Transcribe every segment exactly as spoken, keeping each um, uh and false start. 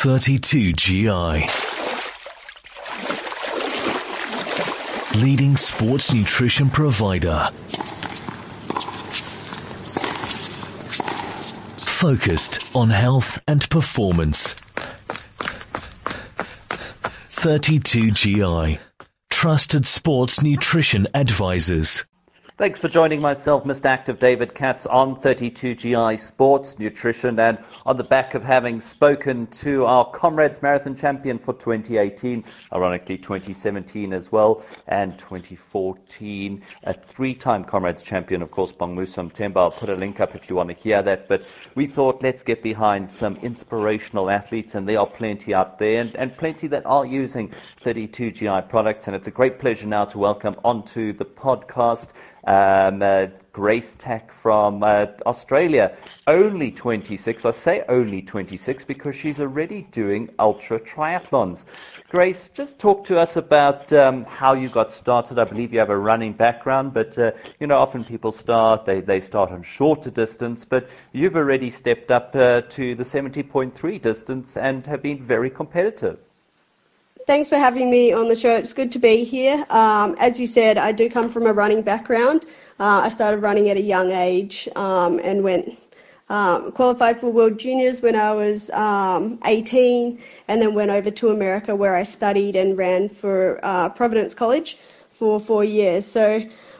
thirty-two G I. Leading sports nutrition provider. Focused on health and performance. thirty-two G I. Trusted sports nutrition advisors. Thanks for joining myself, Mister Active David Katz, on thirty-two G I Sports Nutrition, and on the back of having spoken to our Comrades Marathon champion for twenty eighteen, ironically twenty seventeen as well, and twenty fourteen, a three-time Comrades champion, of course, Bongmusa Mthembu. I'll put a link up if you want to hear that, but we thought let's get behind some inspirational athletes, and there are plenty out there, and, and plenty that are using thirty-two G I products, and it's a great pleasure now to welcome onto the podcast Um, uh, Grace Tack from uh, Australia, only twenty-six. I say only twenty-six because she's already doing ultra triathlons. Grace, just talk to us about um, how you got started. I believe you have a running background, but uh, you know, often people start, they, they start on shorter distance, but you've already stepped up uh, to the seventy point three distance and have been very competitive. Thanks for having me on the show. It's good to be here. Um, as you said, I do come from a running background. Uh, I started running at a young age um, and went um, qualified for World Juniors when I was um, eighteen, and then went over to America where I studied and ran for uh, Providence College for four years. So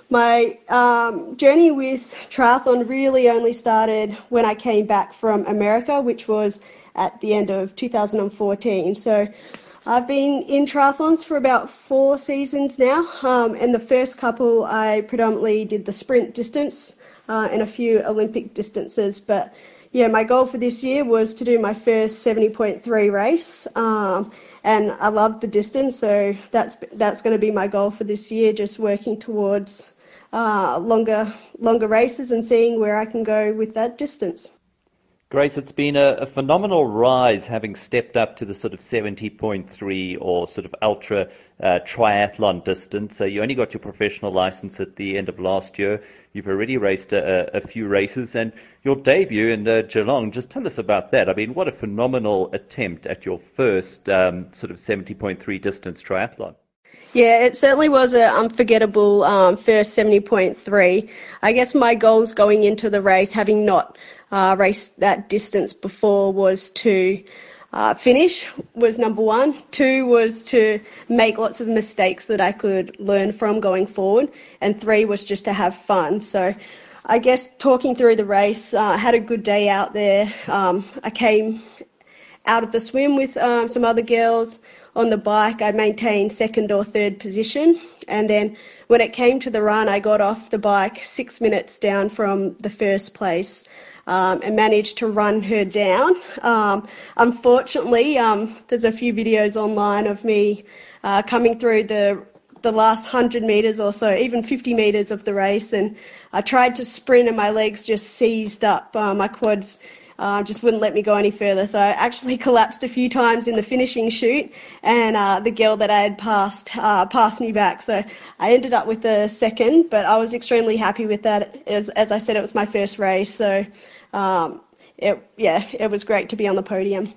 my um, journey with triathlon really only started when I came back from America, which was at the end of two thousand fourteen. So I've been in triathlons for about four seasons now, um, and the first couple I predominantly did the sprint distance uh, and a few Olympic distances. But yeah, my goal for this year was to do my first seventy point three race, um, and I love the distance, so that's that's going to be my goal for this year, just working towards uh, longer longer races and seeing where I can go with that distance. Grace, it's been a, a phenomenal rise having stepped up to the sort of seventy point three or sort of ultra uh, triathlon distance. So you only got your professional license at the end of last year. You've already raced a, a few races, and your debut in uh, Geelong, just tell us about that. I mean, what a phenomenal attempt at your first um, sort of seventy point three distance triathlon. Yeah, it certainly was an unforgettable um, first seventy point three. I guess my goals going into the race, having not uh, raced that distance before, was to uh, finish, was number one. Two was to make lots of mistakes that I could learn from going forward. And three was just to have fun. So I guess talking through the race, I uh, had a good day out there. Um, I came out of the swim with um, some other girls. On the bike, I maintained second or third position, and then when it came to the run, I got off the bike six minutes down from the first place um, and managed to run her down. Um, unfortunately, um, there's a few videos online of me uh, coming through the the last one hundred metres or so, even fifty metres of the race, and I tried to sprint and my legs just seized up, uh, my quads Uh, just wouldn't let me go any further. So I actually collapsed a few times in the finishing chute, and uh, the girl that I had passed uh, passed me back. So I ended up with a second, but I was extremely happy with that. As, as I said, it was my first race, so um, it, yeah, it was great to be on the podium.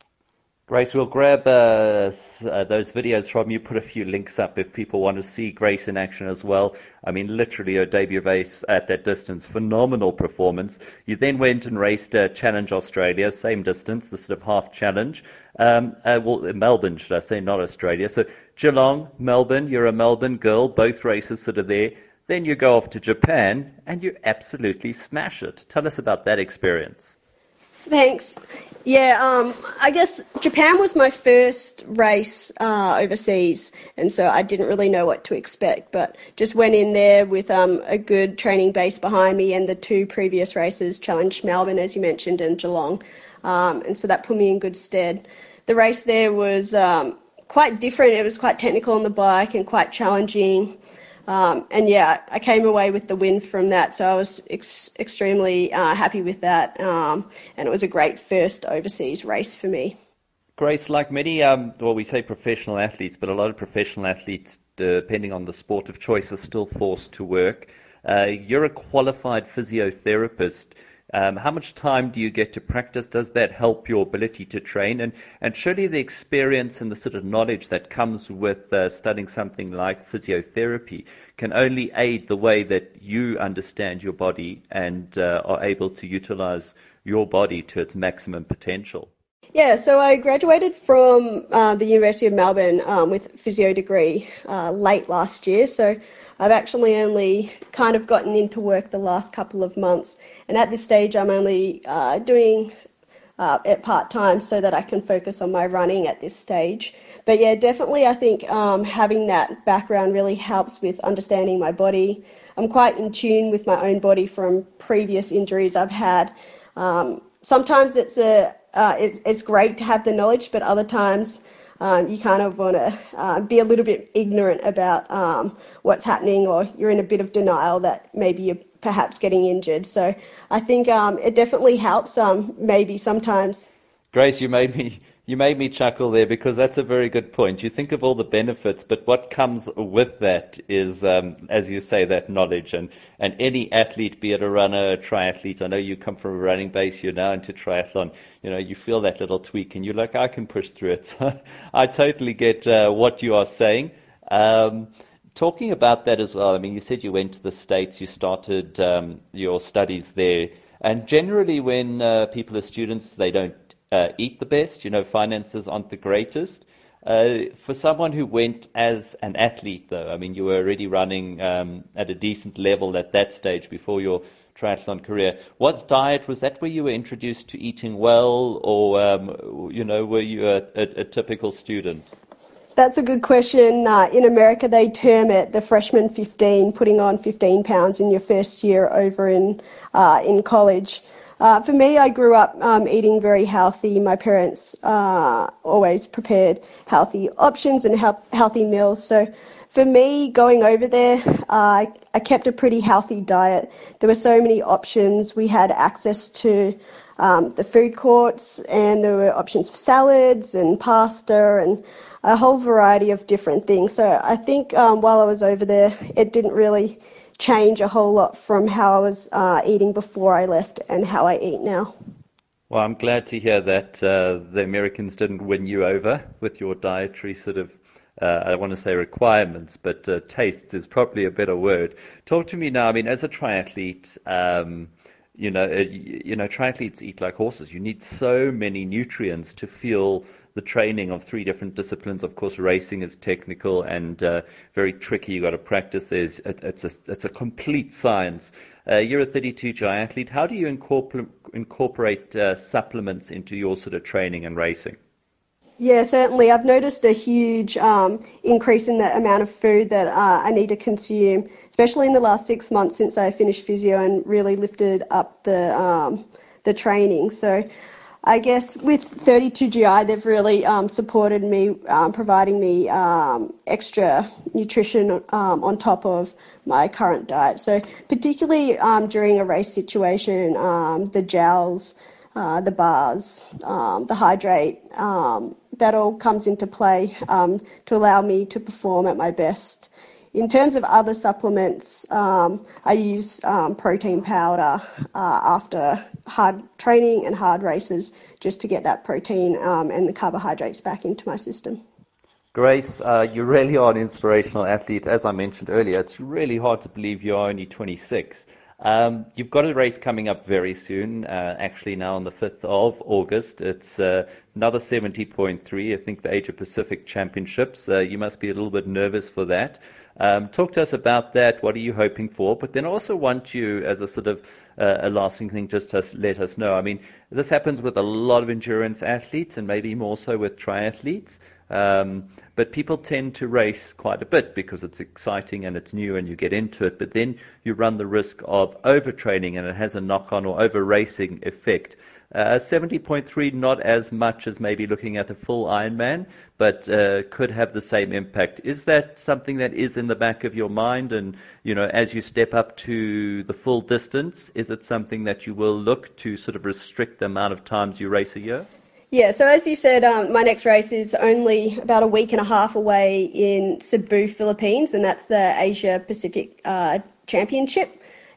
Grace, we'll grab uh, uh, those videos from you, put a few links up if people want to see Grace in action as well. I mean, literally her debut race at that distance, phenomenal performance. You then went and raced uh, Challenge Australia, same distance, the sort of half challenge. Um, uh, well, Melbourne, should I say, not Australia. So Geelong, Melbourne, you're a Melbourne girl, both races sort of there. Then you go off to Japan and you absolutely smash it. Tell us about that experience. Thanks. Yeah, um, I guess Japan was my first race uh, overseas, and so I didn't really know what to expect, but just went in there with um, a good training base behind me, and the two previous races, Challenge Melbourne, as you mentioned, and Geelong, um, and so that put me in good stead. The race there was um, quite different. It was quite technical on the bike and quite challenging. Um, and yeah, I came away with the win from that, so I was ex- extremely uh, happy with that, um, and it was a great first overseas race for me. Grace, like many, um, well, we say professional athletes, but a lot of professional athletes, depending on the sport of choice, are still forced to work. Uh, you're a qualified physiotherapist. Um, how much time do you get to practice? Does that help your ability to train? And, and surely the experience and the sort of knowledge that comes with uh, studying something like physiotherapy can only aid the way that you understand your body and uh, are able to utilize your body to its maximum potential. Yeah, so I graduated from uh, the University of Melbourne um, with a physio degree uh, late last year. So I've actually only kind of gotten into work the last couple of months. And at this stage, I'm only uh, doing uh, it part-time so that I can focus on my running at this stage. But yeah, definitely I think um, having that background really helps with understanding my body. I'm quite in tune with my own body from previous injuries I've had. Um, sometimes it's a Uh, it's, it's great to have the knowledge, but other times um, you kind of want to uh, be a little bit ignorant about um, what's happening, or you're in a bit of denial that maybe you're perhaps getting injured. So I think um, it definitely helps um, maybe sometimes. Grace, you made me you made me chuckle there, because that's a very good point. You think of all the benefits, but what comes with that is, um, as you say, that knowledge. And, and any athlete, be it a runner, a triathlete, I know you come from a running base, you're now into triathlon, you know, you feel that little tweak and you're like, I can push through it. So I totally get uh, what you are saying. Um, talking about that as well, I mean, you said you went to the States, you started um, your studies there. And generally when uh, people are students, they don't Uh, eat the best, you know, finances aren't the greatest. Uh, for someone who went as an athlete, though, I mean, you were already running um, at a decent level at that stage before your triathlon career. Was diet, was that where you were introduced to eating well, or, um, you know, were you a, a, a typical student? That's a good question. Uh, in America, they term it the freshman fifteen, putting on fifteen pounds in your first year over in uh, in college. Uh, for me, I grew up um, eating very healthy. My parents uh, always prepared healthy options and he- healthy meals. So for me, going over there, uh, I, I kept a pretty healthy diet. There were so many options. We had access to um, the food courts, and there were options for salads and pasta and a whole variety of different things. So I think um, while I was over there, it didn't really change a whole lot from how I was uh, eating before I left and how I eat now. Well, I'm glad to hear that uh, the Americans didn't win you over with your dietary sort of, uh, I don't want to say requirements, but uh, tastes is probably a better word. Talk to me now. I mean, as a triathlete, um, you know, uh, you know, triathletes eat like horses. You need so many nutrients to feel the training of three different disciplines. Of course, racing is technical and uh, very tricky. You've got to practice. There's it, it's a it's a complete science. Uh, you're a thirty-two G I athlete. How do you incorporate incorporate uh, supplements into your sort of training and racing? Yeah, certainly. I've noticed a huge um, increase in the amount of food that uh, I need to consume, especially in the last six months since I finished physio and really lifted up the um, the training. So I guess with thirty-two G I, they've really um, supported me, um, providing me um, extra nutrition um, on top of my current diet. So particularly um, during a race situation, um, the gels, uh, the bars, um, the hydrate, um, that all comes into play um, to allow me to perform at my best. In terms of other supplements, um, I use um, protein powder uh, after hard training and hard races just to get that protein um, and the carbohydrates back into my system. Grace, uh, you really are an inspirational athlete. As I mentioned earlier, it's really hard to believe you're only twenty-six. Um, you've got a race coming up very soon, uh, actually now on the fifth of August. It's uh, another seventy point three, I think the Asia Pacific Championships. Uh, you must be a little bit nervous for that. Um, talk to us about that. What are you hoping for? But then I also want you, as a sort of uh, a lasting thing, just to let us know. I mean, this happens with a lot of endurance athletes and maybe more so with triathletes. Um, but people tend to race quite a bit because it's exciting and it's new and you get into it. But then you run the risk of overtraining and it has a knock-on or over-racing effect. Uh, seventy point three, not as much as maybe looking at a full Ironman, but uh, could have the same impact. Is that something that is in the back of your mind? And, you know, as you step up to the full distance, is it something that you will look to sort of restrict the amount of times you race a year? Yeah, so as you said, um, my next race is only about a week and a half away in Cebu, Philippines, and that's the Asia Pacific uh, Championship.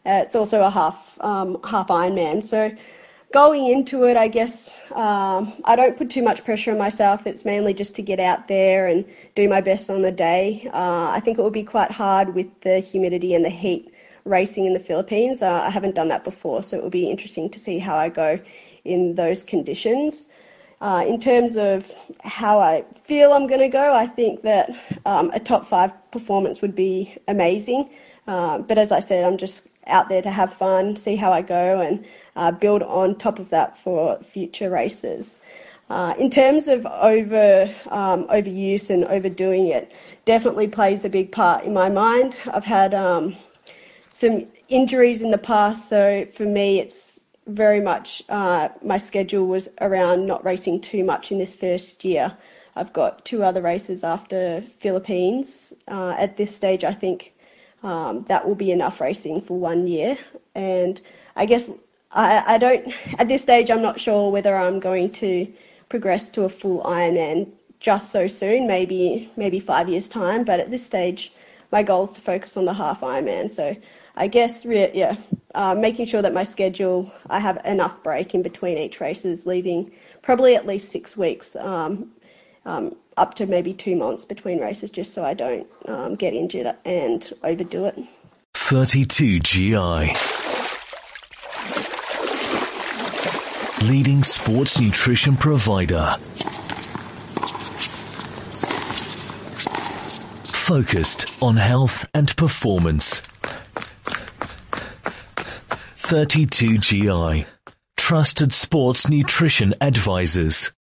Uh, it's also a half um, half Ironman. So going into it, I guess um, I don't put too much pressure on myself. It's mainly just to get out there and do my best on the day. Uh, I think it will be quite hard with the humidity and the heat racing in the Philippines. Uh, I haven't done that before, so it will be interesting to see how I go in those conditions. Uh, in terms of how I feel I'm going to go, I think that um, a top five performance would be amazing. Uh, but as I said, I'm just out there to have fun, see how I go, and uh, build on top of that for future races. Uh, in terms of over um, overuse and overdoing it, definitely plays a big part in my mind. I've had um, some injuries in the past, so for me it's very much uh, my schedule was around not racing too much in this first year. I've got two other races after Philippines. Uh, at this stage, I think um, that will be enough racing for one year. And I guess I, I don't, at this stage, I'm not sure whether I'm going to progress to a full Ironman just so soon, maybe maybe five years' time. But at this stage, my goal is to focus on the half Ironman. So I guess, yeah, uh, making sure that my schedule, I have enough break in between each races, leaving probably at least six weeks, um, um, up to maybe two months between races, just so I don't um, get injured and overdo it. thirty-two G I. Leading sports nutrition provider. Focused on health and performance. thirty-two G I. Trusted sports nutrition advisors.